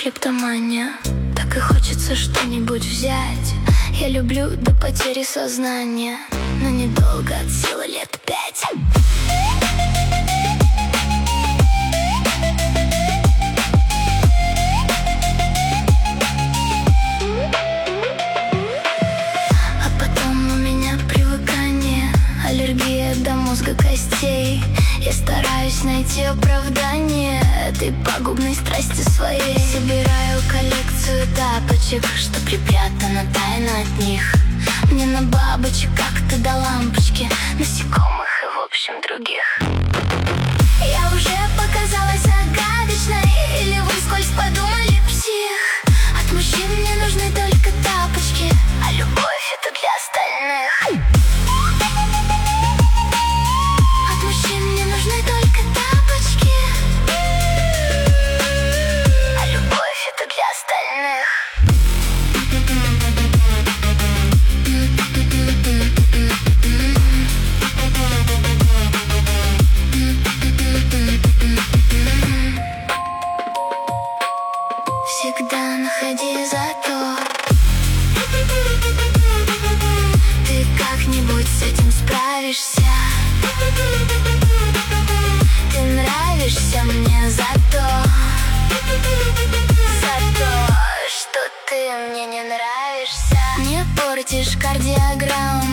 клептомания. Так и хочется что-нибудь взять. Я люблю до потери сознания, но недолго, от силы лет 5. А потом у меня привыкание, аллергия до мозга костей. Я стараюсь найти оправдание этой пагубной страсти своей. Собираю коллекцию тапочек, что припрятано тайно от них. Мне на бабочек как-то до лампочки, насекомых и в общем других. Я уже показалась загадочной, или вы вскользь подумали псих? От мужчин мне нужны только тапочки, а любовь это для остальных. От мужчин мне нужны только тапочки, а любовь это для остальных. Всегда находи зато. Ты как-нибудь с этим справишься. Ты нравишься мне за то, что ты мне не нравишься. Не портишь кардиограмму,